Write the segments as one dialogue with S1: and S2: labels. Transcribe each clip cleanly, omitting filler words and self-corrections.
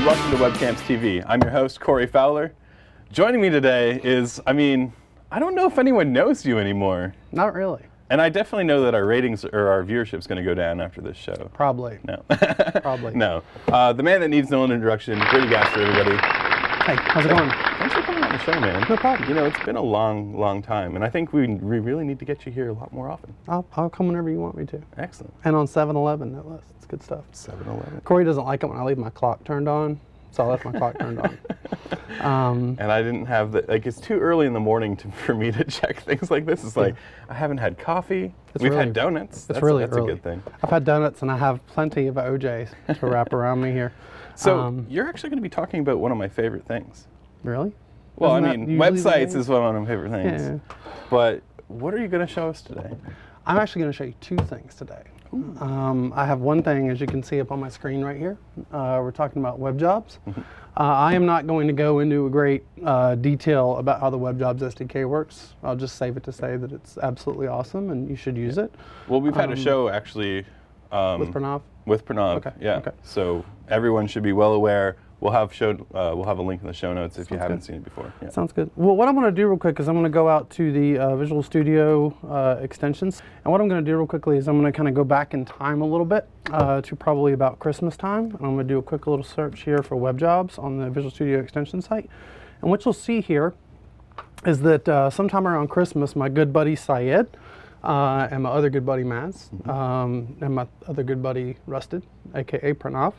S1: and welcome to Webcams TV. I'm your host, Corey Fowler. Joining me today is, I don't know if anyone knows you anymore.
S2: Not really.
S1: And I definitely know that our ratings or our viewership is going to go down after this show.
S2: Probably.
S1: No.
S2: Probably.
S1: No. The man that needs no introduction, Brady Gaster, everybody.
S2: Hey, how's it going?
S1: Thanks for coming on the show, man.
S2: No problem.
S1: You know, it's been a long, long time, and I think we really need to get you here a lot more often.
S2: I'll come whenever you want me to.
S1: Excellent.
S2: And on 7-Eleven, no less. It's good stuff.
S1: 7-Eleven.
S2: Corey doesn't like it when I leave my clock turned on, so I left my clock turned on.
S1: And I didn't have the, it's too early in the morning for me to check things like this. It's like, I haven't had coffee. We've had donuts.
S2: That's early.
S1: A good thing.
S2: I've had donuts, and I have plenty of OJs to wrap around me here.
S1: So you're actually going to be talking about one of my favorite things.
S2: Really?
S1: Well,
S2: Isn't
S1: websites is one of my favorite things.
S2: Yeah.
S1: But what are you going to show us today?
S2: I'm actually going to show you two things today. I have one thing, as you can see up on my screen right here. We're talking about web jobs. I am not going to go into a great detail about how the web jobs SDK works. I'll just save it to say that it's absolutely awesome and you should use it.
S1: Well, we've had a show actually
S2: with Pranav.
S1: With Pranav,
S2: okay.
S1: Yeah.
S2: Okay.
S1: So everyone should be well aware. We'll have a link in the show notes if you haven't seen it before. Yeah.
S2: Sounds good. Well, what I'm going to do real quick is I'm going to go out to the Visual Studio extensions, and what I'm going to do real quickly is I'm going to kind of go back in time a little bit to probably about Christmas time, and I'm going to do a quick little search here for web jobs on the Visual Studio extension site. And what you'll see here is that sometime around Christmas, my good buddy Syed and my other good buddy Mads, and my other good buddy Rusted, aka Pranav.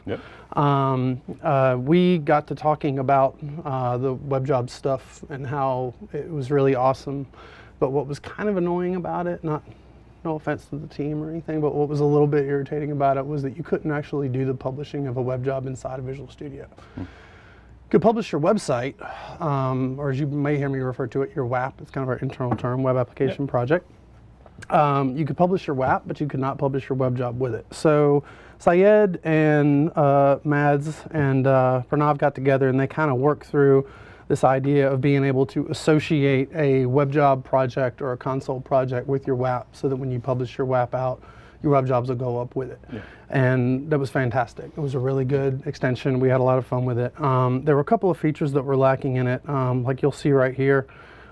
S1: Yep.
S2: We got to talking about the web job stuff and how it was really awesome. But what was kind of annoying about it, no offense to the team or anything, but what was a little bit irritating about it was that you couldn't actually do the publishing of a web job inside of Visual Studio. You could publish your website, or as you may hear me refer to it, your WAP. It's kind of our internal term, Web Application Project. You could publish your WAP, but you could not publish your web job with it. So Syed and Mads and Pranav got together and they kind of worked through this idea of being able to associate a web job project or a console project with your WAP so that when you publish your WAP out, your web jobs will go up with it. Yeah. And that was fantastic. It was a really good extension. We had a lot of fun with it. There were a couple of features that were lacking in it, like you'll see right here.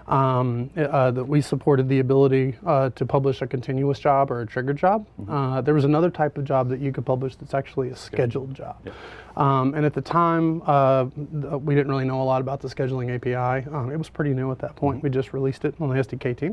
S2: That we supported the ability to publish a continuous job or a triggered job. There was another type of job that you could publish that's actually a scheduled job. Yeah. And at the time, we didn't really know a lot about the scheduling API. It was pretty new at that point. We just released it on the SDK team.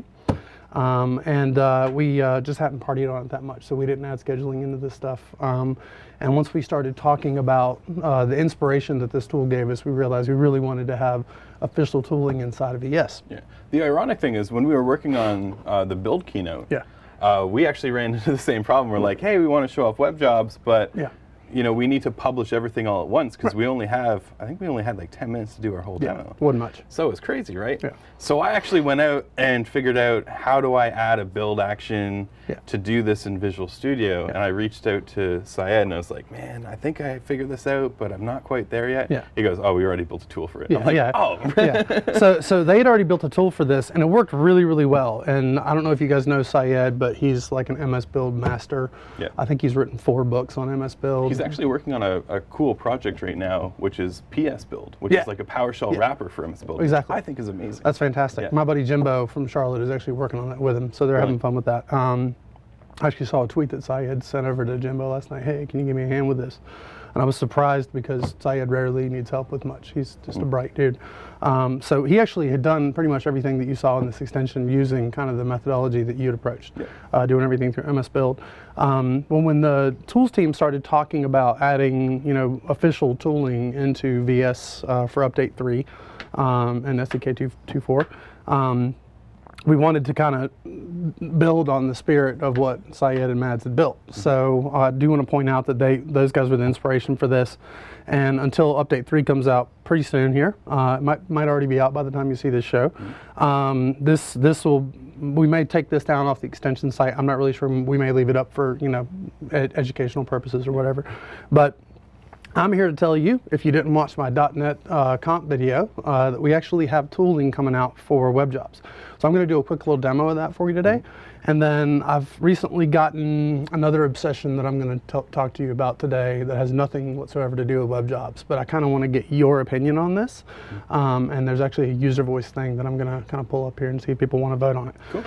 S2: We just hadn't partied on it that much, so we didn't add scheduling into this stuff. And once we started talking about the inspiration that this tool gave us, we realized we really wanted to have official tooling inside of ES.
S1: Yeah. The ironic thing is when we were working on the build keynote, we actually ran into the same problem. We're like, hey, we want to show off web jobs, but we need to publish everything all at once because we only have, I think we only had like 10 minutes to do our whole demo.
S2: Wasn't much.
S1: So it's crazy, right?
S2: Yeah.
S1: So I actually went out and figured out how do I add a build action to do this in Visual Studio, and I reached out to Syed and I was like, man, I think I figured this out, but I'm not quite there yet.
S2: Yeah.
S1: He goes, oh, we already built a tool for it.
S2: Yeah,
S1: I'm like, oh.
S2: So they had already built a tool for this, and it worked really, really well. And I don't know if you guys know Syed, but he's like an MS Build master.
S1: Yeah.
S2: I think he's written 4 books on MS Build.
S1: He's actually working on a cool project right now, which is PS Build, which is like a PowerShell wrapper for MS Build.
S2: Exactly.
S1: I think is amazing.
S2: That's fantastic.
S1: Yeah.
S2: My buddy Jimbo from Charlotte is actually working on that with him, so they're having fun with that. I actually saw a tweet that Syed sent over to Jimbo last night. Hey, can you give me a hand with this? And I was surprised because Syed rarely needs help with much. He's just a bright dude. So he actually had done pretty much everything that you saw in this extension using kind of the methodology that you'd approached, doing everything through MS Build. When the tools team started talking about adding, official tooling into VS for Update 3 and SDK 2.4, we wanted to kind of build on the spirit of what Syed and Mads had built. So I do want to point out that those guys were the inspiration for this. And until Update 3 comes out pretty soon here, it might already be out by the time you see this show. We may take this down off the extension site. I'm not really sure. We may leave it up for educational purposes or whatever. But I'm here to tell you, if you didn't watch my .NET comp video, that we actually have tooling coming out for web jobs. So I'm going to do a quick little demo of that for you today. And then I've recently gotten another obsession that I'm going to talk to you about today that has nothing whatsoever to do with web jobs. But I kind of want to get your opinion on this. And there's actually a user voice thing that I'm going to kind of pull up here and see if people want to vote on it.
S1: Cool.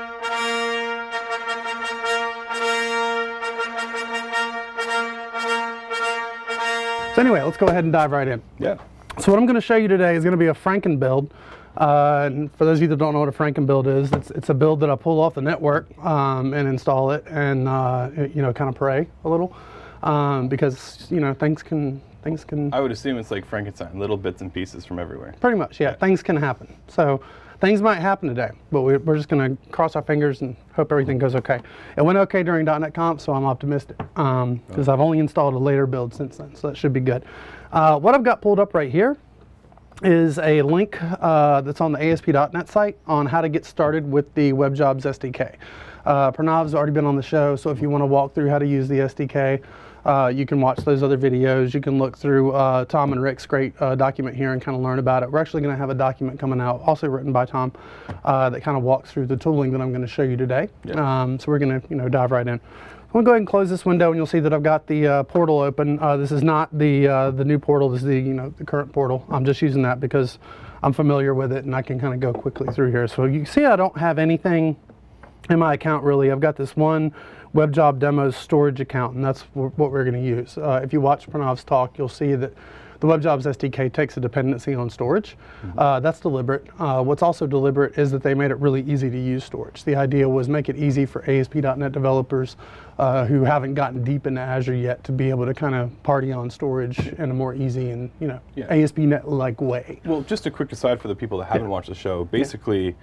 S2: So anyway, let's go ahead and dive right in.
S1: Yeah.
S2: So what I'm going to show you today is going to be a Franken build. And for those of you that don't know what a Franken build is, it's a build that I pull off the network and install it and you know, kind of pray a little because you know things can.
S1: I would assume it's like Frankenstein, little bits and pieces from everywhere.
S2: Pretty much, yeah. Things can happen. So things might happen today, but we're just going to cross our fingers and hope everything goes okay. It went okay during .NET Conf, so I'm optimistic because I've only installed a later build since then, so that should be good. What I've got pulled up right here is a link that's on the ASP.NET site on how to get started with the WebJobs SDK. Pranav's already been on the show, so if you want to walk through how to use the SDK, you can watch those other videos. You can look through Tom and Rick's great document here and kind of learn about it. We're actually going to have a document coming out, also written by Tom, that kind of walks through the tooling that I'm going to show you today. Yeah. So we're going to dive right in. I'm going to go ahead and close this window, and you'll see that I've got the portal open. This is not the new portal. This is the current portal. I'm just using that because I'm familiar with it, and I can kind of go quickly through here. So you see I don't have anything in my account really. I've got this one WebJob Demos storage account, and that's what we're going to use. If you watch Pranav's talk, you'll see that the WebJobs SDK takes a dependency on storage. That's deliberate. What's also deliberate is that they made it really easy to use storage. The idea was make it easy for ASP.NET developers who haven't gotten deep into Azure yet to be able to kind of party on storage in a more easy and ASP.NET-like way.
S1: Well, just a quick aside for the people that haven't watched the show. Basically,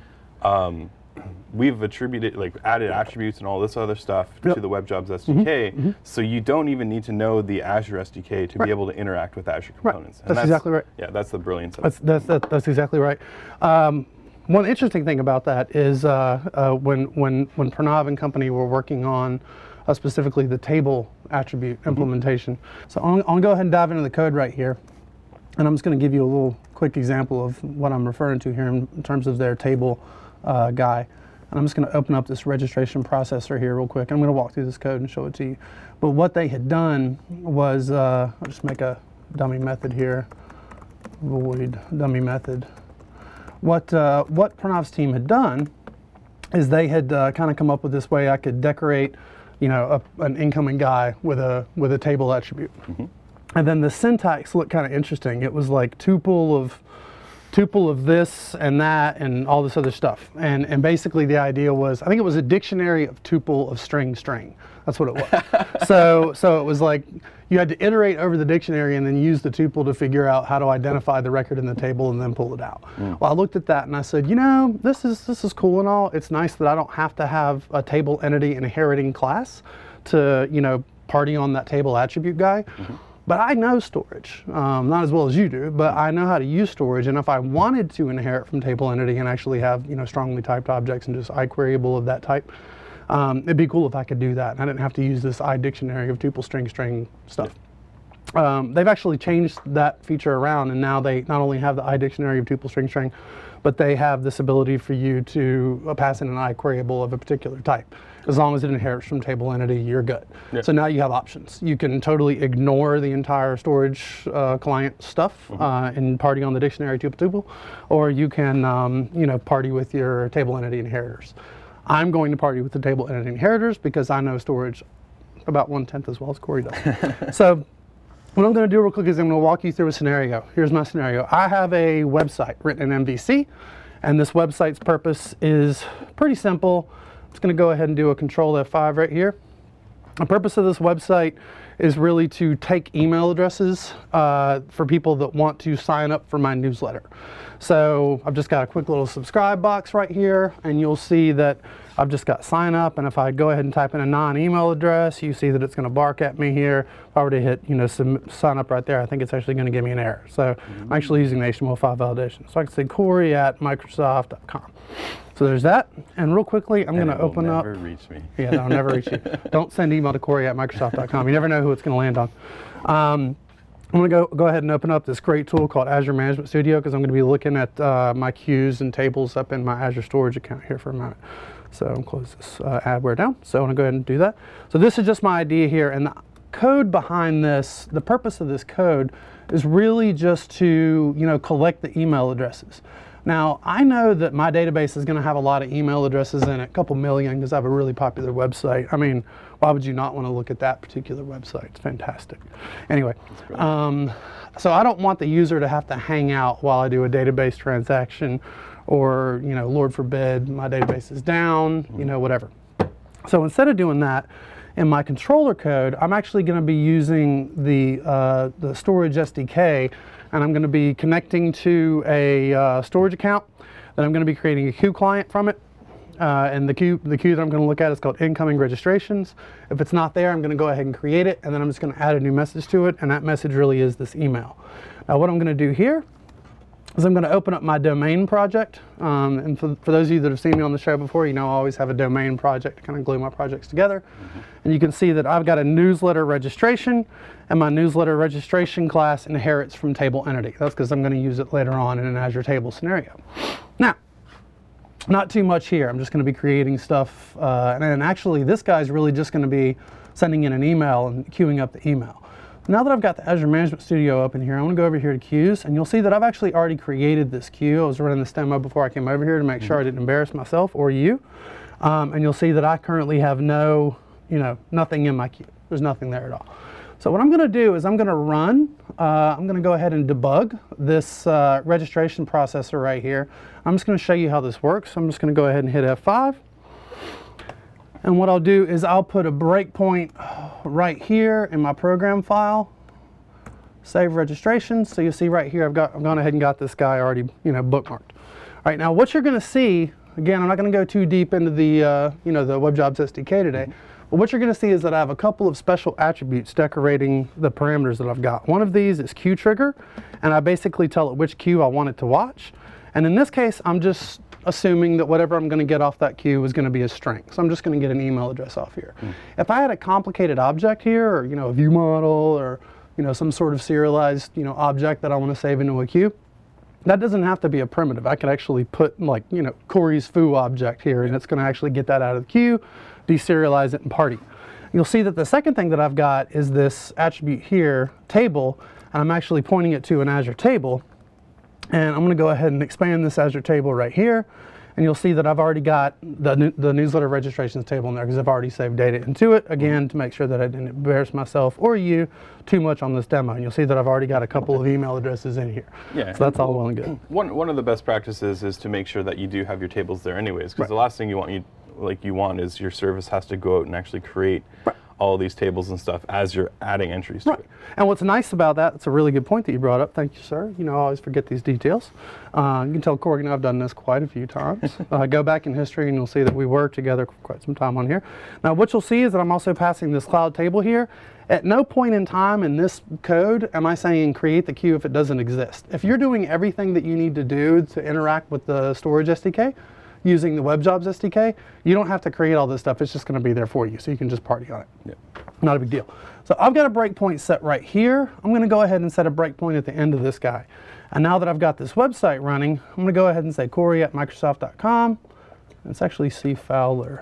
S1: we've added attributes and all this other stuff to the WebJobs SDK, so you don't even need to know the Azure SDK to be able to interact with Azure components.
S2: That's exactly right.
S1: Yeah, that's the brilliance of it.
S2: That's exactly right. One interesting thing about that is when Pranav and company were working on specifically the table attribute implementation. So I'll go ahead and dive into the code right here, and I'm just going to give you a little quick example of what I'm referring to here in terms of their table guy. And I'm just going to open up this registration processor here real quick. I'm going to walk through this code and show it to you. But what they had done was, I'll just make a dummy method here, void dummy method. What Pranav's team had done is they had kind of come up with this way I could decorate, an incoming guy with a table attribute. And then the syntax looked kind of interesting. It was like tuple of this and that and all this other stuff. And basically the idea was, I think it was a dictionary of tuple of string. That's what it was. So it was like you had to iterate over the dictionary and then use the tuple to figure out how to identify the record in the table and then pull it out. Well, I looked at that and I said, this is cool and all. It's nice that I don't have to have a table entity inheriting class to, party on that table attribute guy. But I know storage, not as well as you do, but I know how to use storage. And if I wanted to inherit from table entity and actually have, strongly typed objects and just iQueryable of that type, it'd be cool if I could do that. And I didn't have to use this iDictionary of tuple string stuff. They've actually changed that feature around, and now they not only have the iDictionary of tuple string, but they have this ability for you to pass in an iQueryable of a particular type. As long as it inherits from table entity, you're good. Yeah. So now you have options. You can totally ignore the entire storage client stuff and party on the dictionary tuple, or you can party with your table entity inheritors. I'm going to party with the table entity inheritors because I know storage about 1/10 as well as Corey does. So what I'm going to do real quick is I'm going to walk you through a scenario. Here's my scenario. I have a website written in MVC, and this website's purpose is pretty simple. I'm just going to go ahead and do a Control F5 right here. The purpose of this website is really to take email addresses for people that want to sign up for my newsletter. So I've just got a quick little subscribe box right here, and you'll see that I've just got sign up, and if I go ahead and type in a non-email address, you see that it's going to bark at me here. If I were to hit sign up right there, I think it's actually going to give me an error. So I'm actually using the HTML5 validation. So I can say Corey@Microsoft.com. So there's that, and real quickly I'm going to open up.
S1: Never reach me.
S2: Yeah, that'll never reach you. Don't send email to Corey@Microsoft.com. You never know who it's going to land on. I'm going to go ahead and open up this great tool called Azure Management Studio, because I'm going to be looking at my queues and tables up in my Azure Storage account here for a minute. So I'm going to close this adware down. So I want to go ahead and do that. So this is just my idea here, and the code behind this, the purpose of this code is really just to, collect the email addresses. Now, I know that my database is going to have a lot of email addresses in it, a couple million, because I have a really popular website. I mean, why would you not want to look at that particular website? It's fantastic. Anyway, so I don't want the user to have to hang out while I do a database transaction, or, Lord forbid, my database is down, whatever. So instead of doing that, in my controller code, I'm actually going to be using the storage SDK, and I'm going to be connecting to a storage account. Then I'm going to be creating a queue client from it. And the queue that I'm going to look at is called incoming registrations. If it's not there, I'm going to go ahead and create it, and then I'm just going to add a new message to it, and that message really is this email. Now what I'm going to do here is I'm going to open up my domain project. And for those of you that have seen me on the show before, I always have a domain project to kind of glue my projects together. And you can see that I've got a newsletter registration, and my newsletter registration class inherits from table entity. That's because I'm going to use it later on in an Azure table scenario. Now, not too much here. I'm just going to be creating stuff. And actually, this guy's really just going to be sending in an email and queuing up the email. Now that I've got the Azure Management Studio open here, I'm going to go over here to queues, and you'll see that I've actually already created this queue. I was running this demo before I came over here to make sure I didn't embarrass myself or you. And you'll see that I currently have nothing in my queue. There's nothing there at all. So what I'm going to do is I'm going to go ahead and debug this registration processor right here. I'm just going to show you how this works. I'm just going to go ahead and hit F5. And what I'll do is I'll put a breakpoint right here in my program file, save registration. So you see right here, I've gone ahead and got this guy already, bookmarked. All right, now what you're going to see, again, I'm not going to go too deep into the, the WebJobs SDK today, but what you're going to see is that I have a couple of special attributes decorating the parameters that I've got. One of these is queue trigger, and I basically tell it which queue I want it to watch. And in this case, I'm just assuming that whatever I'm going to get off that queue is going to be a string. So I'm just going to get an email address off here. If I had a complicated object here, or a view model, or some sort of serialized object that I want to save into a queue, that doesn't have to be a primitive. I could actually put Corey's foo object here, and it's going to actually get that out of the queue, deserialize it, and party. You'll see that the second thing that I've got is this attribute here, table, and I'm actually pointing it to an Azure table. And I'm going to go ahead and expand this Azure table right here, and you'll see that I've already got the newsletter registrations table in there because I've already saved data into it, again, to make sure that I didn't embarrass myself or you too much on this demo. And you'll see that I've already got a couple of email addresses in here. Yeah, so that's all well and good.
S1: One of the best practices is to make sure that you do have your tables there anyways, because the last thing you want is your service has to go out and actually create all these tables and stuff as you're adding entries to it.
S2: And what's nice about that, it's a really good point that you brought up. Thank you, sir. I always forget these details. You can tell Corey and I have done this quite a few times. Go back in history and you'll see that we worked together for quite some time on here. Now what you'll see is that I'm also passing this cloud table here. At no point in time in this code am I saying create the queue if it doesn't exist. If you're doing everything that you need to do to interact with the storage SDK, using the WebJobs SDK, you don't have to create all this stuff. It's just going to be there for you, so you can just party on it. Not a big deal. So I've got a breakpoint set right here. I'm going to go ahead and set a breakpoint at the end of this guy. And now that I've got this website running, I'm going to go ahead and say Corey@Microsoft.com. It's actually C. Fowler.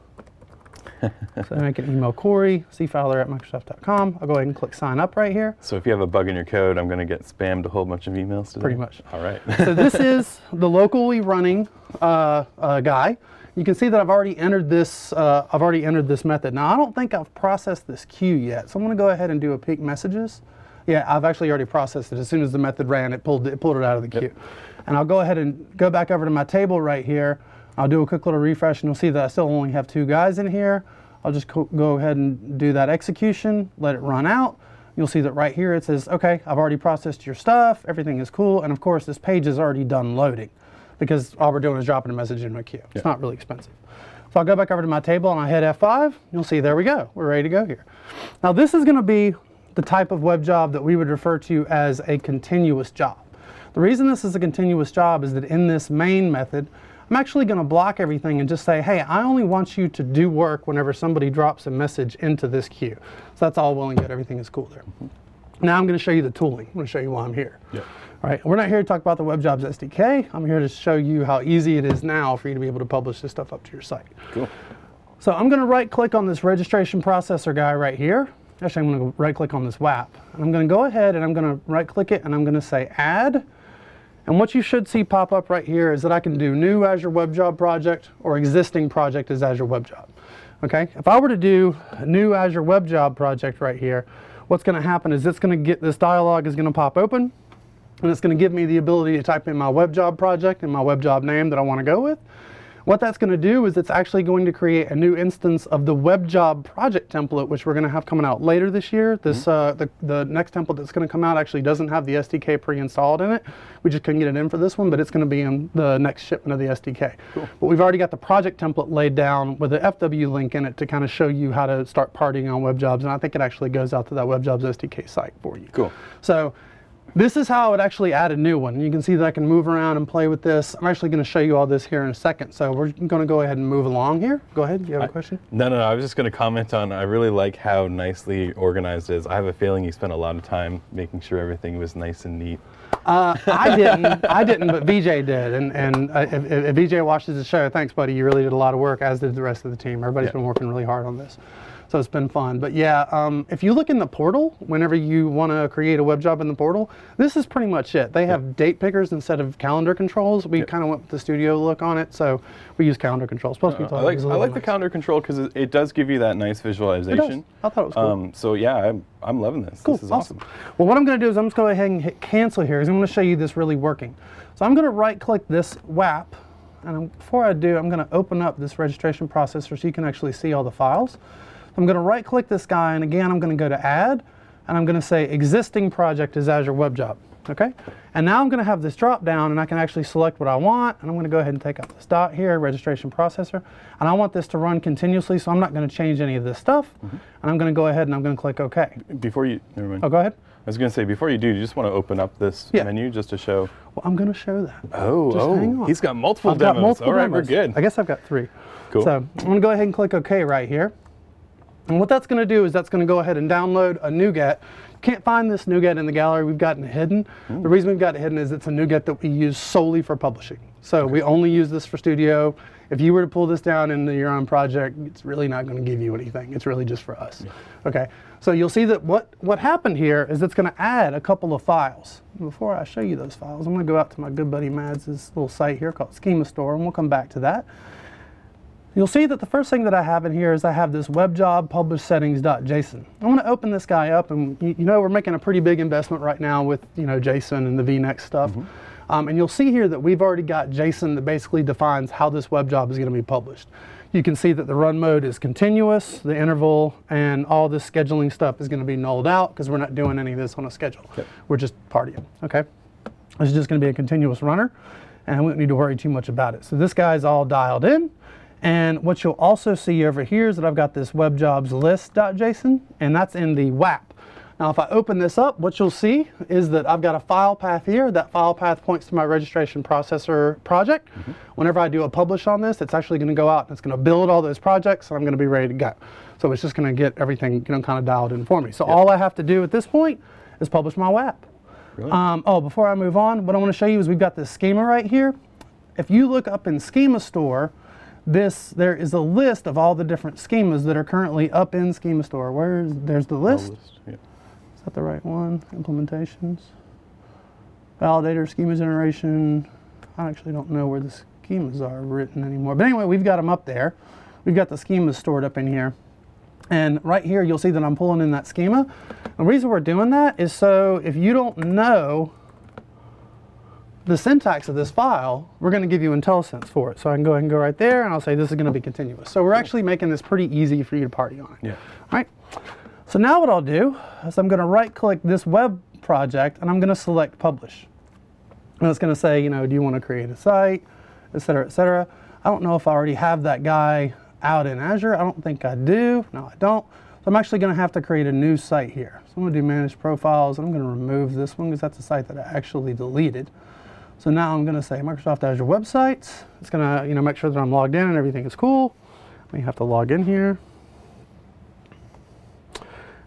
S2: So I can email Corey, cfowler@Microsoft.com. I'll go ahead and click sign up right here.
S1: So if you have a bug in your code, I'm going to get spammed a whole bunch of emails today?
S2: Pretty much.
S1: All right.
S2: So this is the locally running guy. You can see that I've already entered this. Method. Now I don't think I've processed this queue yet, so I'm going to go ahead and do a peek messages. Yeah, I've actually already processed it. As soon as the method ran, it pulled it out of the queue. And I'll go ahead and go back over to my table right here. I'll do a quick little refresh, and you'll see that I still only have 2 guys in here. I'll just go ahead and do that execution, let it run out. You'll see that right here it says, okay, I've already processed your stuff, everything is cool, and of course this page is already done loading because all we're doing is dropping a message in my queue. It's not really expensive. So I'll go back over to my table and I hit F5. You'll see, there we go. We're ready to go here. Now this is going to be the type of web job that we would refer to as a continuous job. The reason this is a continuous job is that in this main method, I'm actually going to block everything and just say, hey, I only want you to do work whenever somebody drops a message into this queue. So that's all well and good. Everything is cool there. Now I'm going to show you the tooling. I'm going to show you why I'm here.
S1: Yep.
S2: All right, we're not here to talk about the WebJobs SDK. I'm here to show you how easy it is now for you to be able to publish this stuff up to your site.
S1: Cool.
S2: So I'm going to right-click on this registration processor guy right here. Actually, I'm going to right-click on this WAP. And I'm going to go ahead and I'm going to right-click it and I'm going to say Add. And what you should see pop up right here is that I can do New Azure Web Job Project or Existing Project as Azure Web Job. Okay, if I were to do a New Azure Web Job Project right here, what's going to happen is it's going to get this dialog is going to pop open, and it's going to give me the ability to type in my web job project and my web job name that I want to go with. What that's going to do is it's actually going to create a new instance of the web job project template, which we're going to have coming out later this year. This the next template that's going to come out actually doesn't have the SDK pre-installed in it. We just couldn't get it in for this one, but it's going to be in the next shipment of the SDK. Cool. But we've already got the project template laid down with the FW link in it to kind of show you how to start partying on web jobs, and I think it actually goes out to that web jobs SDK site for you.
S1: Cool.
S2: So this is how I would actually add a new one. You can see that I can move around and play with this. I'm actually going to show you all this here in a second. So we're going to go ahead and move along here. Go ahead. Do you have a question?
S1: No. I was just going to comment on, I really like how nicely organized it is. I have a feeling you spent a lot of time making sure everything was nice and neat.
S2: I didn't, but VJ did. And if VJ watches the show, thanks, buddy. You really did a lot of work, as did the rest of the team. Everybody's been working really hard on this. So it's been fun. But yeah, if you look in the portal, whenever you want to create a web job in the portal, this is pretty much it. They have date pickers instead of calendar controls. We kind of went with the studio look on it, so we use calendar controls. Most people
S1: I like the calendar control because it does give you that nice visualization.
S2: I thought it was cool.
S1: So yeah, I'm loving this.
S2: Cool.
S1: This is awesome.
S2: Well, what I'm going to do is I'm just going to go ahead and hit cancel here, because I'm going to show you this really working. So I'm going to right-click this WAP, and before I do, I'm going to open up this registration processor so you can actually see all the files. I'm going to right-click this guy, and again, I'm going to go to Add, and I'm going to say Existing Project as Azure Web Job. Okay? And now I'm going to have this drop down, and I can actually select what I want, and I'm going to go ahead and take out this dot here, Registration Processor, and I want this to run continuously, so I'm not going to change any of this stuff, and I'm going to go ahead and I'm going to click OK.
S1: Before you, never mind.
S2: Oh, go ahead.
S1: I was going to say, before you do, you just want to open up this menu just to show.
S2: Well, I'm going to show that.
S1: Oh, he's got multiple demos. All right, we're good.
S2: I guess I've got 3.
S1: Cool.
S2: So I'm going to go ahead and click OK right here. And what that's going to do is that's going to go ahead and download a NuGet. Can't find this NuGet in the gallery. We've got it hidden. The reason we've got it hidden is it's a NuGet that we use solely for publishing. So we only use this for studio. If you were to pull this down into your own project, it's really not going to give you anything. It's really just for us. Okay. So you'll see that what happened here is it's going to add a couple of files. Before I show you those files, I'm going to go out to my good buddy Mads' little site here called Schema Store, and we'll come back to that. You'll see that the first thing that I have in here is I have this webjob publish settings.json. I'm going to open this guy up, and you know we're making a pretty big investment right now with JSON and the VNext stuff. And you'll see here that we've already got JSON that basically defines how this web job is going to be published. You can see that the run mode is continuous, the interval, and all this scheduling stuff is going to be nulled out because we're not doing any of this on a schedule. We're just partying. Okay, this is just going to be a continuous runner, and we don't need to worry too much about it. So this guy's all dialed in. And what you'll also see over here is that I've got this webjobs list.json, and that's in the WAP. Now, if I open this up, what you'll see is that I've got a file path here. That file path points to my registration processor project. Whenever I do a publish on this, it's actually going to go out and it's going to build all those projects, and I'm going to be ready to go. So it's just going to get everything kind of dialed in for me. So all I have to do at this point is publish my WAP. Really? Before I move on, what I want to show you is we've got this schema right here. If you look up in Schema Store, there is a list of all the different schemas that are currently up in Schema Store. There's the list. Is that the right one? Implementations, validator, schema generation. I actually don't know where the schemas are written anymore. But anyway, we've got them up there. We've got the schemas stored up in here. And right here, you'll see that I'm pulling in that schema. The reason we're doing that is so if you don't know the syntax of this file, we're going to give you IntelliSense for it. So I can go ahead and go right there, and I'll say this is going to be continuous. So we're actually making this pretty easy for you to party on it. All right. So now what I'll do is I'm going to right-click this web project, and I'm going to select Publish. And it's going to say, do you want to create a site, et cetera, et cetera. I don't know if I already have that guy out in Azure. I don't think I do. No, I don't. So I'm actually going to have to create a new site here. So I'm going to do Manage Profiles. I'm going to remove this one because that's a site that I actually deleted. So now I'm going to say Microsoft Azure Websites. It's going to make sure that I'm logged in and everything is cool. I may have to log in here.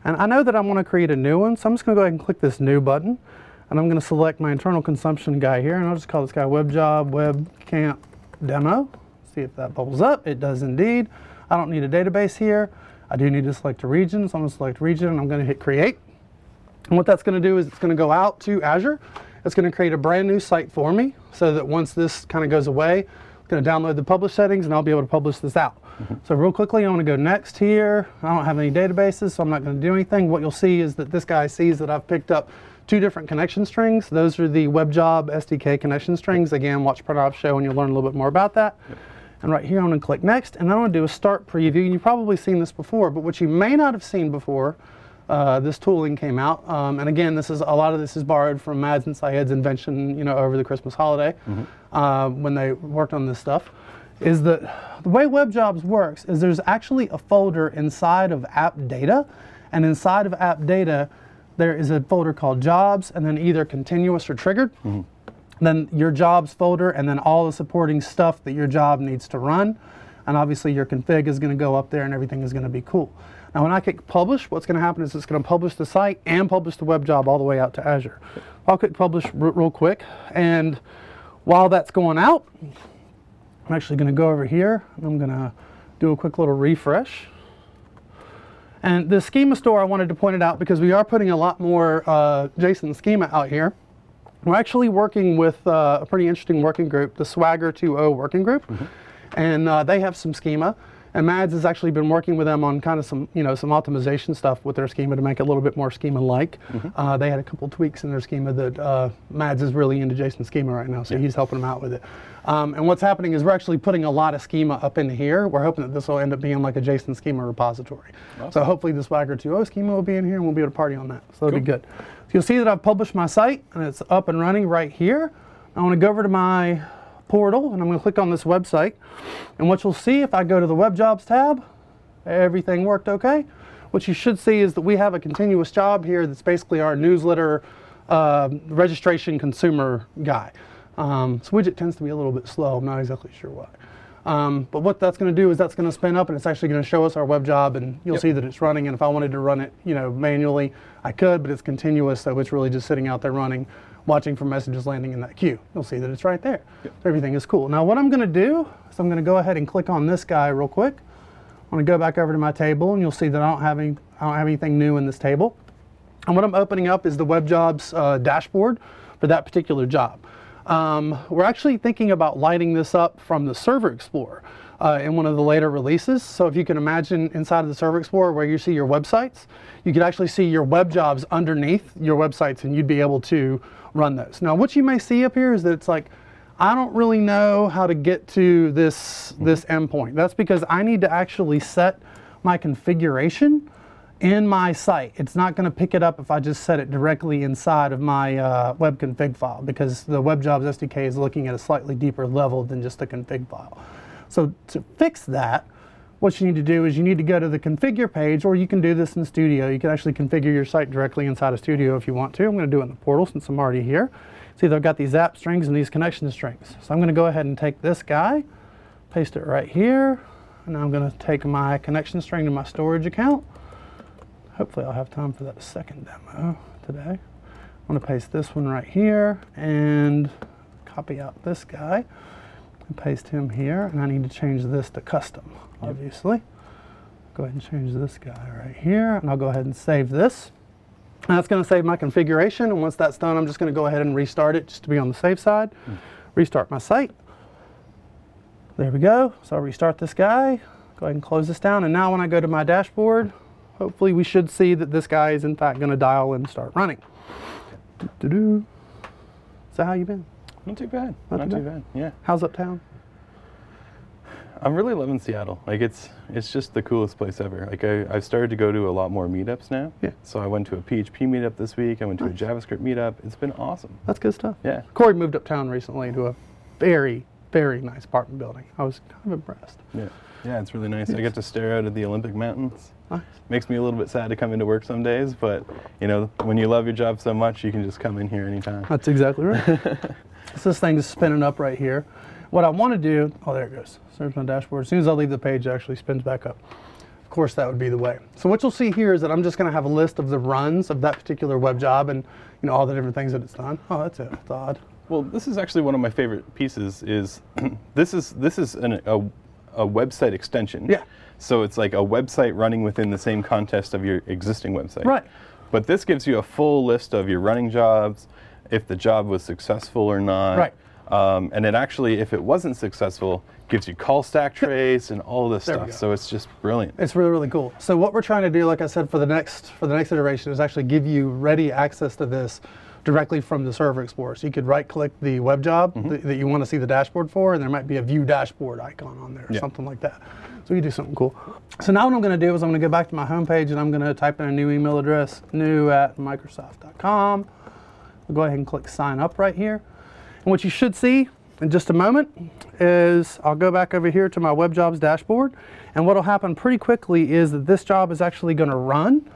S2: And I know that I want to create a new one, so I'm just going to go ahead and click this new button. And I'm going to select my internal consumption guy here, and I'll just call this guy WebJob WebCamp Demo. See if that bubbles up. It does indeed. I don't need a database here. I do need to select a region, so I'm going to select region, and I'm going to hit create. And what that's going to do is it's going to go out to Azure. It's going to create a brand new site for me, so that once this kind of goes away, it's going to download the publish settings, and I'll be able to publish this out. So real quickly, I'm going to go next here. I don't have any databases, so I'm not going to do anything. What you'll see is that this guy sees that I've picked up 2 different connection strings. Those are the WebJob SDK connection strings. Again, watch PrintOps show and you'll learn a little bit more about that. Yep. And right here, I'm going to click next, and I'm going to do a start preview. You've probably seen this before, but what you may not have seen before, this tooling came out. And again, a lot of this is borrowed from Mads and Syed's invention, over the Christmas holiday, when they worked on this stuff. Is that the way WebJobs works is there's actually a folder inside of app data, and inside of app data, there is a folder called jobs, and then either continuous or triggered. Then your jobs folder, and then all the supporting stuff that your job needs to run. And obviously your config is going to go up there and everything is going to be cool. Now when I click publish, what's going to happen is it's going to publish the site and publish the WebJob all the way out to Azure. I'll click publish real quick, and while that's going out, I'm actually going to go over here and I'm going to do a quick little refresh. And the schema store, I wanted to point it out because we are putting a lot more JSON schema out here. We're actually working with a pretty interesting working group, the Swagger 2.0 working group, and they have some schema. And Mads has actually been working with them on kind of some, some optimization stuff with their schema to make it a little bit more schema-like. They had a couple tweaks in their schema that Mads is really into JSON schema right now, so he's helping them out with it. And what's happening is we're actually putting a lot of schema up in here. We're hoping that this will end up being like a JSON schema repository. Awesome. So hopefully the Swagger 2.0 schema will be in here and we'll be able to party on that. So that'll be good. So you'll see that I've published my site and it's up and running right here. I want to go over to my portal and I'm going to click on this website. And what you'll see if I go to the WebJobs tab, everything worked okay. What you should see is that we have a continuous job here that's basically our newsletter registration consumer guy. This widget tends to be a little bit slow. I'm not exactly sure why. But what that's going to do is that's going to spin up and it's actually going to show us our web job, and you'll see that it's running. And if I wanted to run it, manually, I could, but it's continuous, so it's really just sitting out there running, watching for messages landing in that queue. You'll see that it's right there. So everything is cool. Now what I'm going to do is I'm going to go ahead and click on this guy real quick. I'm going to go back over to my table, and you'll see that I don't have anything new in this table. And what I'm opening up is the WebJobs dashboard for that particular job. We're actually thinking about lighting this up from the Server Explorer in one of the later releases. So if you can imagine inside of the Server Explorer where you see your websites, you could actually see your web jobs underneath your websites, and you'd be able to run those. Now what you may see up here is that it's like, I don't really know how to get to this endpoint. That's because I need to actually set my configuration in my site. It's not going to pick it up if I just set it directly inside of my web config file, because the WebJobs SDK is looking at a slightly deeper level than just a config file. So to fix that, what you need to do is you need to go to the configure page, or you can do this in Studio. You can actually configure your site directly inside of Studio if you want to. I'm going to do it in the portal since I'm already here. See, I've got these app strings and these connection strings. So I'm going to go ahead and take this guy, paste it right here, and I'm going to take my connection string to my storage account. Hopefully I'll have time for that second demo today. I'm going to paste this one right here and copy out this guy and paste him here. And I need to change this to custom, obviously. Go ahead and change this guy right here, and I'll go ahead and save this. And that's going to save my configuration, and once that's done, I'm just going to go ahead and restart it just to be on the safe side. Restart my site. There we go. So I'll restart this guy. Go ahead and close this down, and now when I go to my dashboard, hopefully we should see that this guy is in fact going to dial and start running. So how you been?
S1: Not too bad. Not too bad. Yeah.
S2: How's Uptown?
S1: I'm really loving Seattle. Like it's just the coolest place ever. Like I've started to go to a lot more meetups now. Yeah. So I went to a PHP meetup this week. I went to a JavaScript meetup. It's been awesome.
S2: That's good stuff.
S1: Yeah.
S2: Corey moved uptown recently to a very, very nice apartment building. I was kind of impressed.
S1: Yeah. Yeah, it's really nice. I get to stare out at the Olympic Mountains.
S2: Nice.
S1: Makes me a little bit sad to come into work some days, but when you love your job so much, you can just come in here anytime.
S2: That's exactly right. So this thing is spinning up right here. What I want to do, oh, there it goes. So there's my dashboard. As soon as I leave the page, it actually spins back up. Of course that would be the way. So what you'll see here is that I'm just going to have a list of the runs of that particular web job and all the different things that it's done. Oh, that's it. That's odd.
S1: Well, this is actually one of my favorite pieces. Is this is a website extension.
S2: Yeah.
S1: So it's like a website running within the same context of your existing website.
S2: Right.
S1: But this gives you a full list of your running jobs, if the job was successful or not.
S2: Right.
S1: And it actually, if it wasn't successful, gives you call stack trace and all this stuff. So it's just brilliant.
S2: It's really, really cool. So what we're trying to do, like I said, for the next iteration is actually give you ready access to this directly from the Server Explorer. So you could right-click the web job that you want to see the dashboard for, and there might be a View Dashboard icon on there or something like that. So you do something cool. So now what I'm going to do is I'm going to go back to my home page and I'm going to type in a new email address, new@microsoft.com. I'll go ahead and click sign up right here. And what you should see in just a moment is I'll go back over here to my web jobs dashboard, and what will happen pretty quickly is that this job is actually going to run,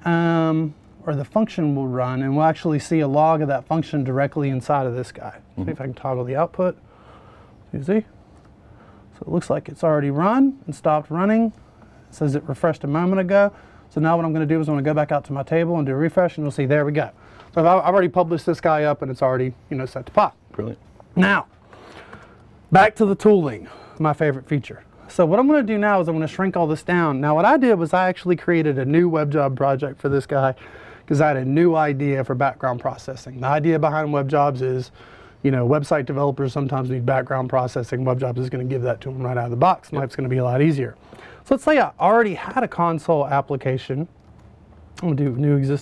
S2: or the function will run, and we'll actually see a log of that function directly inside of this guy. See if I can toggle the output. You see? So it looks like it's already run and stopped running. It says it refreshed a moment ago. So now what I'm going to do is I'm going to go back out to my table and do a refresh, and you'll see there we go. So I've already published this guy up, and it's already set to pop.
S1: Brilliant.
S2: Now, back to the tooling, my favorite feature. So what I'm going to do now is I'm going to shrink all this down. Now what I did was I actually created a new web job project for this guy because I had a new idea for background processing. The idea behind web jobs is, website developers sometimes need background processing. Web jobs is going to give that to them right out of the box. Life's going to be a lot easier. So let's say I already had a console application. I'm going to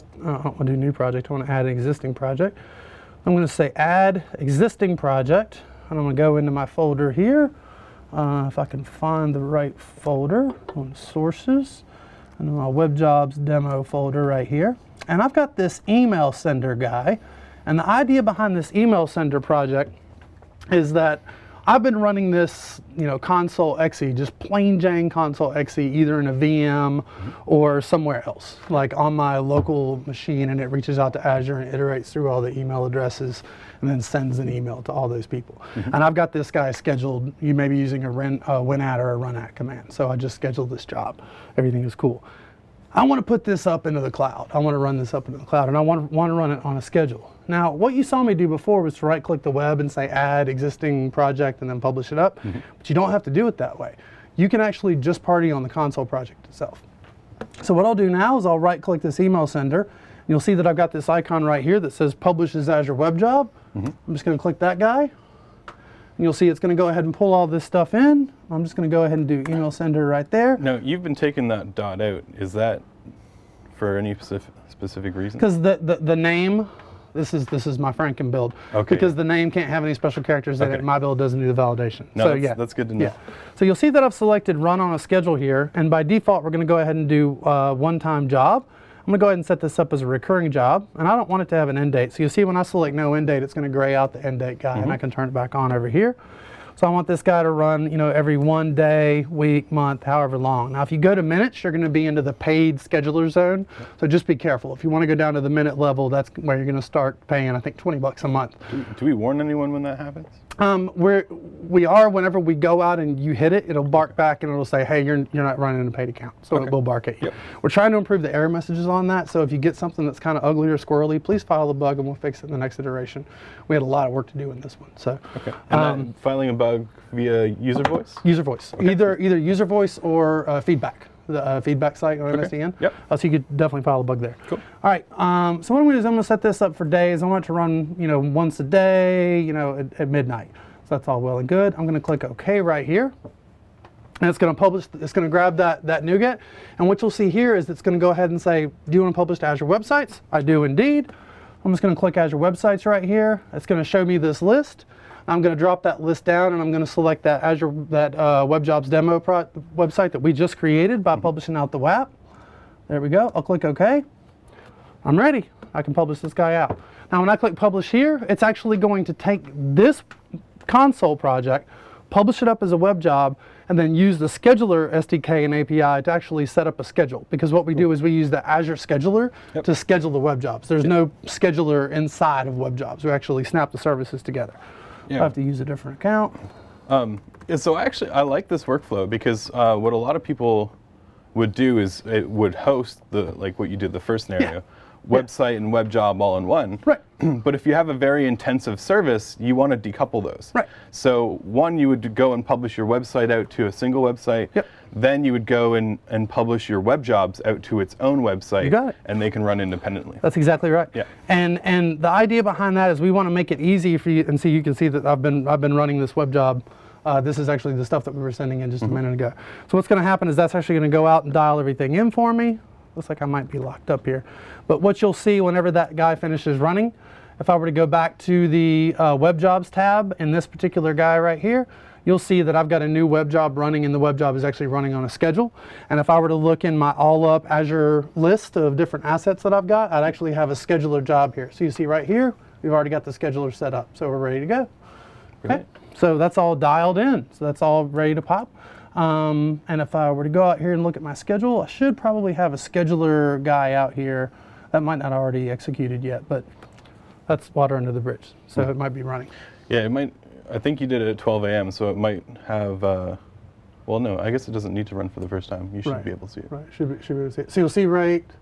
S2: do new project. I want to add an existing project. I'm going to say add existing project, and I'm going to go into my folder here. If I can find the right folder, on sources, and my web jobs demo folder right here. And I've got this email sender guy, and the idea behind this email sender project is that I've been running this, console exe, just plain Jane console exe, either in a VM or somewhere else, like on my local machine, and it reaches out to Azure and iterates through all the email addresses and then sends an email to all those people. And I've got this guy scheduled. You may be using a winat or a runat command. So I just scheduled this job. Everything is cool. I want to put this up into the cloud. I want to run this up into the cloud, and I want to run it on a schedule. Now, what you saw me do before was to right-click the web and say add existing project and then publish it up. But you don't have to do it that way. You can actually just party on the console project itself. So what I'll do now is I'll right-click this email sender. And you'll see that I've got this icon right here that says Publish as Azure Web Job. I'm just going to click that guy. And you'll see it's going to go ahead and pull all this stuff in. I'm just going to go ahead and do email sender right there.
S1: Now, you've been taking that dot out. Is that for any specific reason?
S2: Because the name, this is my Franken build.
S1: Okay.
S2: Because the name can't have any special characters in it. My build doesn't do the validation.
S1: No,
S2: so
S1: that's good to know.
S2: Yeah. So you'll see that I've selected run on a schedule here, and by default we're going to go ahead and do one-time job. I'm going to go ahead and set this up as a recurring job, and I don't want it to have an end date. So you'll see when I select no end date, it's going to gray out the end date guy, and I can turn it back on over here. So I want this guy to run, every 1 day, week, month, however long. Now, if you go to minutes, you're going to be into the paid scheduler zone. So just be careful. If you want to go down to the minute level, that's where you're going to start paying, I think, $20 a month.
S1: Do we warn anyone when that happens?
S2: We are, whenever we go out and you hit it, it'll bark back and it'll say, hey, you're not running a paid account. So it will bark at you. We're trying to improve the error messages on that. So if you get something that's kind of ugly or squirrely, please file the bug and we'll fix it in the next iteration. We had a lot of work to do in this one. So,
S1: and filing a bug via user voice?
S2: User voice. Either user voice or feedback. The feedback site on MSDN. So you could definitely file a bug there.
S1: Cool.
S2: All right. So what I'm going to do is I'm going to set this up for days. I want it to run, once a day, at midnight. So that's all well and good. I'm going to click OK right here, and it's going to publish. It's going to grab that NuGet, and what you'll see here is it's going to go ahead and say, "Do you want to publish to Azure Websites?" I do indeed. I'm just going to click Azure Websites right here. It's going to show me this list. I'm going to drop that list down, and I'm going to select that Web Jobs demo website that we just created by publishing out the WAP. There we go. I'll click OK. I'm ready. I can publish this guy out. Now, when I click Publish here, it's actually going to take this console project, publish it up as a web job, and then use the scheduler SDK and API to actually set up a schedule. Because what we do is we use the Azure scheduler to schedule the web jobs. There's no scheduler inside of web jobs. We actually snap the services together. I have to use a different account.
S1: So actually, I like this workflow because what a lot of people would do is it would host like what you did the first scenario, website and web job all in one.
S2: Right.
S1: But if you have a very intensive service, you want to decouple those.
S2: Right.
S1: So one, you would go and publish your website out to a single website.
S2: Yep.
S1: Then you would go and publish your web jobs out to its own website.
S2: You got it.
S1: And they can run independently.
S2: That's exactly right.
S1: Yeah.
S2: And the idea behind that is we want to make it easy for you. And so you can see that I've been running this web job. This is actually the stuff that we were sending in just a minute ago. So what's going to happen is that's actually going to go out and dial everything in for me. Looks like I might be locked up here. But what you'll see whenever that guy finishes running, if I were to go back to the web jobs tab in this particular guy right here, you'll see that I've got a new web job running, and the web job is actually running on a schedule. And if I were to look in my all up Azure list of different assets that I've got, I'd actually have a scheduler job here. So you see right here, we've already got the scheduler set up. So we're ready to go. Okay. So that's all dialed in. So that's all ready to pop. And if I were to go out here and look at my schedule, I should probably have a scheduler guy out here. That might not already executed yet, but that's water under the bridge. So it might be running.
S1: Yeah, it might. I think you did it at 12 a.m., so it might have, well, no, I guess it doesn't need to run for the first time. You should be able to see it.
S2: Right, should be able to see it. So you'll see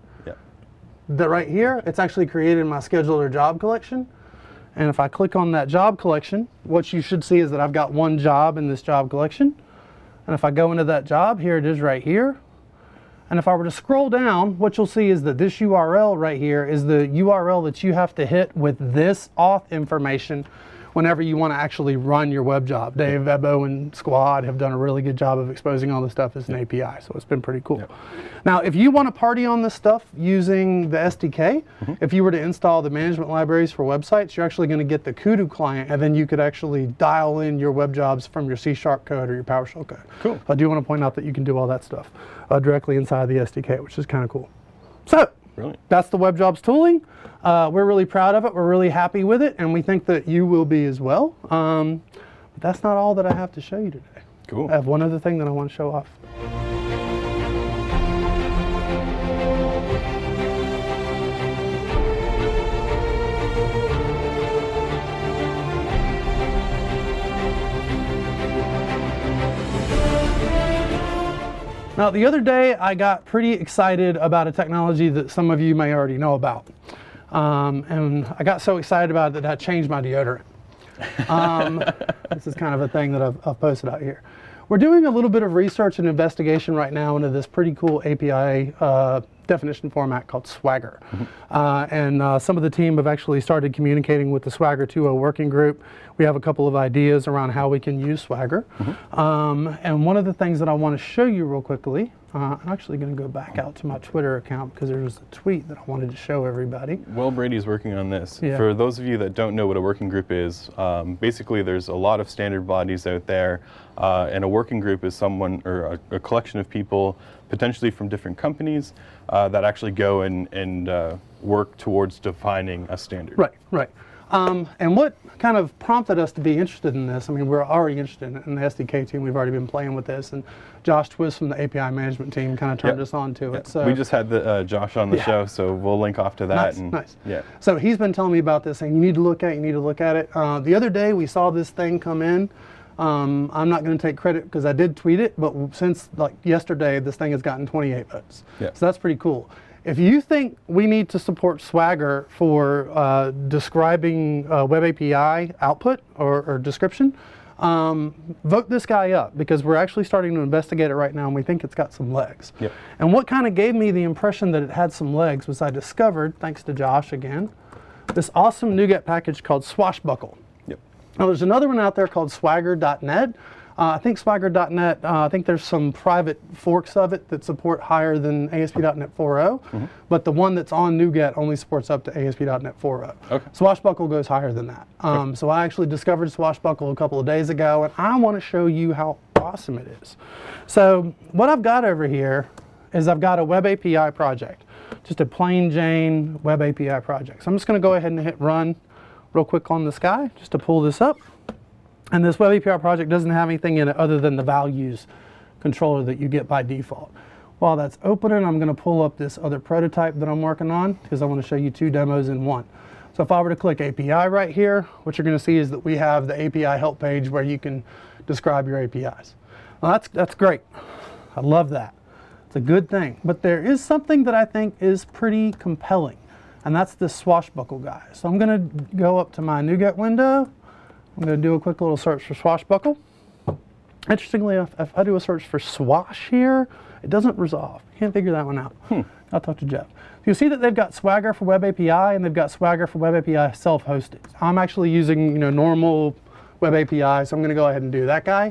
S2: that right here, it's actually created my scheduler job collection. And if I click on that job collection, what you should see is that I've got one job in this job collection. And if I go into that job, here it is right here. And if I were to scroll down, what you'll see is that this URL right here is the URL that you have to hit with this auth information whenever you want to actually run your web job. Dave, Ebo, and Squad have done a really good job of exposing all this stuff as an API, so it's been pretty cool. Now, if you want to party on this stuff using the SDK, if you were to install the management libraries for websites, you're actually going to get the Kudu client, and then you could actually dial in your web jobs from your C# code or your PowerShell code.
S1: Cool.
S2: I do want to point out that you can do all that stuff directly inside the SDK, which is kind of cool. So, that's the web jobs tooling. We're really proud of it. We're really happy with it, and we think that you will be as well. But that's not all that I have to show you today.
S1: Cool.
S2: I have one other thing that I want to show off. Now, the other day, I got pretty excited about a technology that some of you may already know about. And I got so excited about it that I changed my deodorant. This is kind of a thing that I've posted out here. We're doing a little bit of research and investigation right now into this pretty cool API definition format called Swagger. And some of the team have actually started communicating with the Swagger 2.0 working group. We have a couple of ideas around how we can use Swagger. And one of the things that I want to show you real quickly, I'm actually going to go back out to my Twitter account because there was a tweet that I wanted to show everybody.
S1: Will Brady's working on this. For those of you that don't know what a working group is, basically there's a lot of standard bodies out there, and a working group is someone or a collection of people, potentially from different companies, that actually go and work towards defining a standard.
S2: Right. And what kind of prompted us to be interested in this, I mean, we're already interested in it. In the SDK team, we've already been playing with this, and Josh Twist from the API management team kind of turned us on to it. So
S1: we just had Josh on the show, so we'll link off to that.
S2: Nice. So he's been telling me about this, saying you need to look at it. The other day we saw this thing come in. I'm not going to take credit because I did tweet it, but since like yesterday, this thing has gotten 28 votes. So that's pretty cool. If you think we need to support Swagger for describing Web API output or description, vote this guy up because we're actually starting to investigate it right now and we think it's got some legs. And what kind of gave me the impression that it had some legs was I discovered, thanks to Josh again, this awesome NuGet package called Swashbuckle. Now there's another one out there called Swagger.net. I think Swagger.net, I think there's some private forks of it that support higher than ASP.NET 4.0, but the one that's on NuGet only supports up to ASP.NET 4.0. Swashbuckle goes higher than that. So I actually discovered Swashbuckle a couple of days ago, and I want to show you how awesome it is. So what I've got over here is I've got a Web API project, just a plain Jane Web API project. So I'm just going to go ahead and hit run real quick on this guy just to pull this up. And this Web API project doesn't have anything in it other than the values controller that you get by default. While that's opening, I'm going to pull up this other prototype that I'm working on because I want to show you two demos in one. So if I were to click API right here, what you're going to see is that we have the API help page where you can describe your APIs. Well, that's great. I love that. It's a good thing. But there is something that I think is pretty compelling, and that's this swashbuckle guy. So I'm going to go up to my NuGet window. I'm going to do a quick little search for swashbuckle. Interestingly enough, if I do a search for swash here, it doesn't resolve. Can't figure that one out. I'll talk to Jeff. You see that they've got Swagger for Web API and they've got Swagger for Web API self-hosted. I'm actually using normal Web API, so I'm going to go ahead and do that guy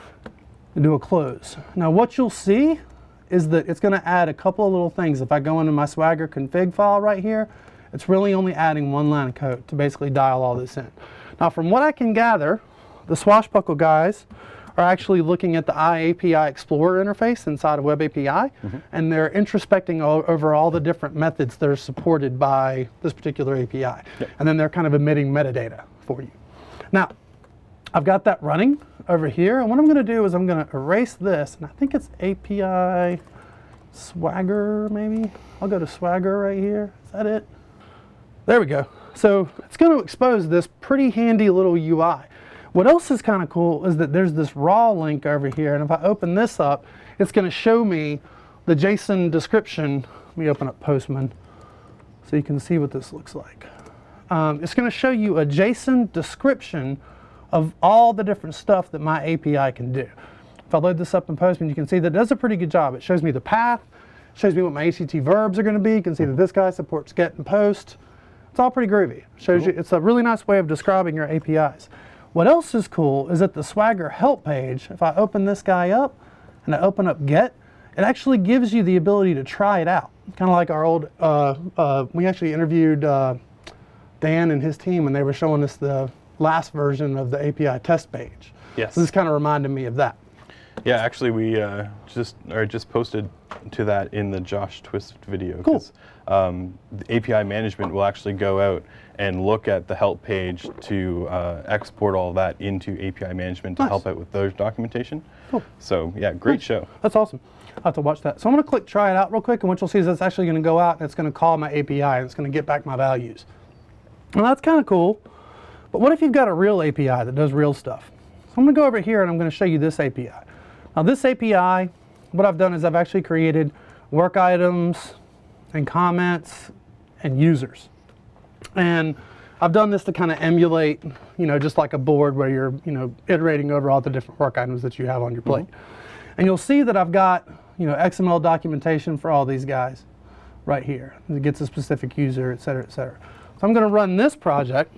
S2: and do a close. Now what you'll see is that it's going to add a couple of little things. If I go into my Swagger config file right here, it's really only adding one line of code to basically dial all this in. Now from what I can gather, the swashbuckle guys are actually looking at the iAPI Explorer interface inside of Web API, and they're introspecting over all the different methods that are supported by this particular API. And then they're kind of emitting metadata for you. Now, I've got that running over here, and what I'm going to do is I'm going to erase this, and I think it's API Swagger, maybe? I'll go to Swagger right here. Is that it? There we go. So it's going to expose this pretty handy little UI. What else is kind of cool is that there's this raw link over here, and if I open this up, it's going to show me the JSON description. Let me open up Postman so you can see what this looks like. It's going to show you a JSON description of all the different stuff that my API can do. If I load this up in Postman, you can see that it does a pretty good job. It shows me the path, shows me what my ACT verbs are going to be. You can see that this guy supports get and post. It's all pretty groovy. Shows you, it's a really nice way of describing your APIs. What else is cool is that the Swagger help page, if I open this guy up and I open up Get, it actually gives you the ability to try it out. Kind of like our old, we actually interviewed Dan and his team, and they were showing us the last version of the API test page.
S1: Yes.
S2: So this kind of reminded me of that.
S1: Yeah, actually we just posted to that in the Josh Twist video.
S2: Cool.
S1: The API management will actually go out and look at the help page to export all that into API management to help out with those documentation. Cool. So yeah, great show.
S2: That's awesome. I'll have to watch that. So I'm going to click try it out real quick, and what you'll see is it's actually going to go out and it's going to call my API and it's going to get back my values. Well, that's kind of cool. But what if you've got a real API that does real stuff? So I'm going to go over here and I'm going to show you this API. Now this API, what I've done is I've actually created work items and comments and users. And I've done this to kind of emulate, just like a board where you're, iterating over all the different work items that you have on your plate. And you'll see that I've got, XML documentation for all these guys right here. It gets a specific user, et cetera, et cetera. So I'm going to run this project,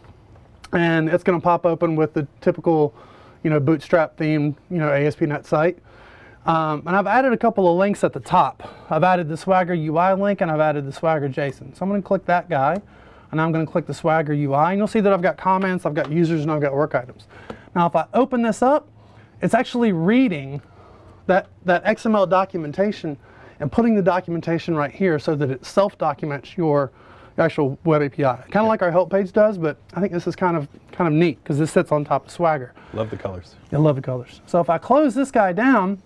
S2: and it's going to pop open with the typical, Bootstrap themed, ASP.NET site. And I've added a couple of links at the top. I've added the Swagger UI link and I've added the Swagger JSON. So I'm going to click that guy, and I'm going to click the Swagger UI, and you'll see that I've got comments, I've got users, and I've got work items. Now if I open this up, it's actually reading that XML documentation and putting the documentation right here so that it self-documents your actual web API. Kind of like our help page does, but I think this is kind of neat because this sits on top of Swagger.
S1: Love the colors.
S2: I love the colors. So if I close this guy down,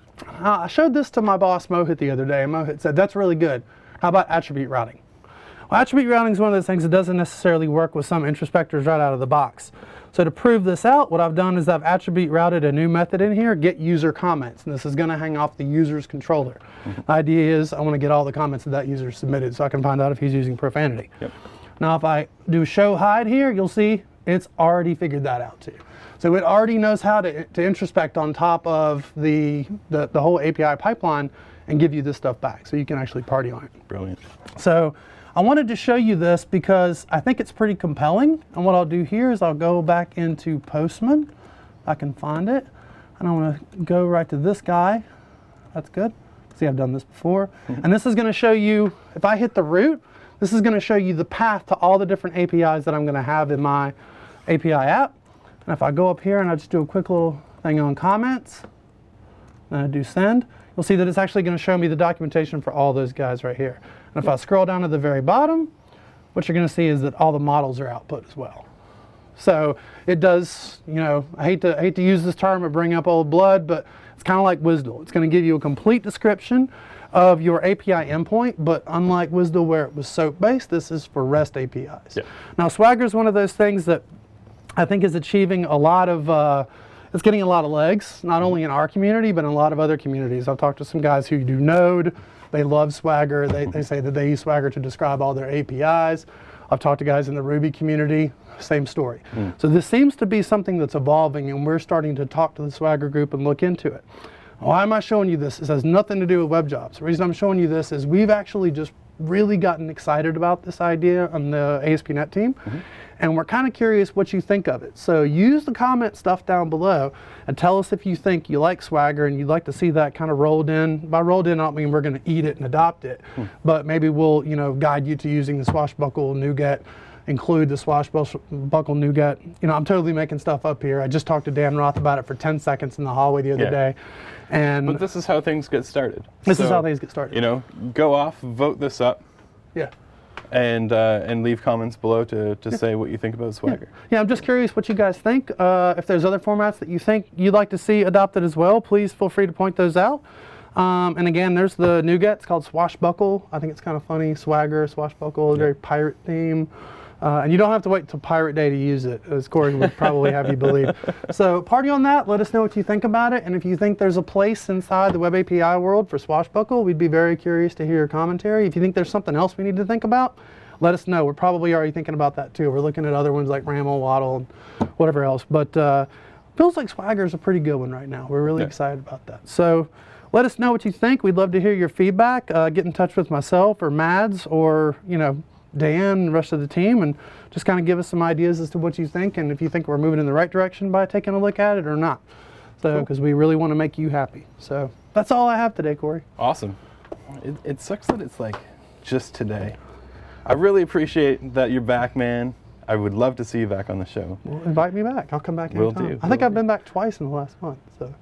S2: I showed this to my boss Mohit the other day, and Mohit said, that's really good. How about attribute routing? Well, attribute routing is one of those things that doesn't necessarily work with some introspectors right out of the box. So to prove this out, what I've done is I've attribute routed a new method in here, get user comments, and this is going to hang off the user's controller. The idea is I want to get all the comments that user submitted so I can find out if he's using profanity. Now if I do show hide here, you'll see it's already figured that out too. So it already knows how to introspect on top of the whole API pipeline and give you this stuff back so you can actually party on it.
S1: Brilliant.
S2: So I wanted to show you this because I think it's pretty compelling, and what I'll do here is I'll go back into Postman, if I can find it, and I want to go right to this guy. That's good. See, I've done this before. And this is going to show you, if I hit the root, this is going to show you the path to all the different APIs that I'm going to have in my API app. And if I go up here and I just do a quick little thing on comments, and I do send, you'll see that it's actually going to show me the documentation for all those guys right here. And if I scroll down to the very bottom, what you're going to see is that all the models are output as well. So it does, I hate to use this term or bring up old blood, but it's kind of like WSDL. It's going to give you a complete description of your API endpoint, but unlike WSDL where it was SOAP-based, this is for REST APIs. Now Swagger is one of those things that I think is achieving a lot of it's getting a lot of legs, not only in our community, but in a lot of other communities. I've talked to some guys who do Node. They love Swagger. They say that they use Swagger to describe all their APIs. I've talked to guys in the Ruby community, same story. So this seems to be something that's evolving, and we're starting to talk to the Swagger group and look into it. Why am I showing you this? This has nothing to do with web jobs. The reason I'm showing you this is we've actually just really gotten excited about this idea on the ASP.NET team, and we're kind of curious what you think of it. So use the comment stuff down below and tell us if you think you like Swagger and you'd like to see that kind of rolled in. By rolled in, I don't mean we're going to eat it and adopt it, but maybe we'll guide you to using the Swashbuckle NuGet, include the Swashbuckle NuGet. I'm totally making stuff up here. I just talked to Dan Roth about it for 10 seconds in the hallway the other day.
S1: But this is how things get started.
S2: This is how things get started.
S1: Go off, vote this up.
S2: Yeah.
S1: And leave comments below to say what you think about Swagger.
S2: Yeah, I'm just curious what you guys think. If there's other formats that you think you'd like to see adopted as well, please feel free to point those out. And again, there's the NuGet. It's called Swashbuckle. I think it's kind of funny. Swagger, Swashbuckle, very pirate theme. And you don't have to wait till Pirate Day to use it, as Corey would probably have you believe. So party on that. Let us know what you think about it. And if you think there's a place inside the Web API world for Swashbuckle, we'd be very curious to hear your commentary. If you think there's something else we need to think about, let us know. We're probably already thinking about that too. We're looking at other ones like Raml, Waddle, and whatever else. But feels like Swagger is a pretty good one right now. We're really excited about that. So let us know what you think. We'd love to hear your feedback. Get in touch with myself or Mads or, Dan and the rest of the team, and just kind of give us some ideas as to what you think and if you think we're moving in the right direction by taking a look at it or not. So, because we really want to make you happy. So that's all I have today, Corey.
S1: Awesome. It sucks that it's like just today. I really appreciate that you're back, man. I would love to see you back on the show.
S2: Well, invite me back. I'll come back anytime.
S1: Will do.
S2: I think I've been back twice in the last month. So,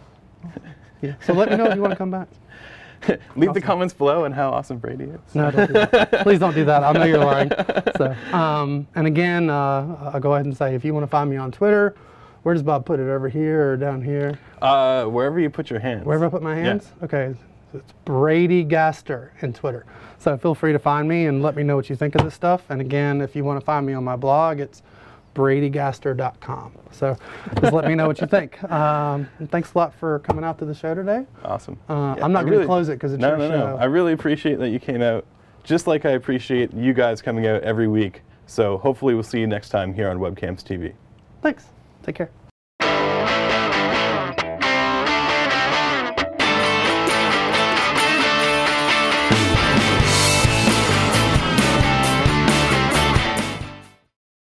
S2: yeah. So let me know if you want to come back.
S1: Leave the comments below on how awesome Brady is.
S2: No, don't do that. Please don't do that. I know you're lying. So, and again, I'll go ahead and say, if you want to find me on Twitter, where does Bob put it? Over here or down here?
S1: Wherever you put your hands.
S2: Wherever I put my hands? Yeah. Okay. So it's Brady Gaster in Twitter. So feel free to find me and let me know what you think of this stuff. And again, if you want to find me on my blog, it's bradygaster.com. So just let me know what you think. And thanks a lot for coming out to the show today.
S1: Awesome.
S2: I'm not going to close it because it's your show.
S1: No. I really appreciate that you came out, just like I appreciate you guys coming out every week. So hopefully we'll see you next time here on Webcams TV.
S2: Thanks. Take care.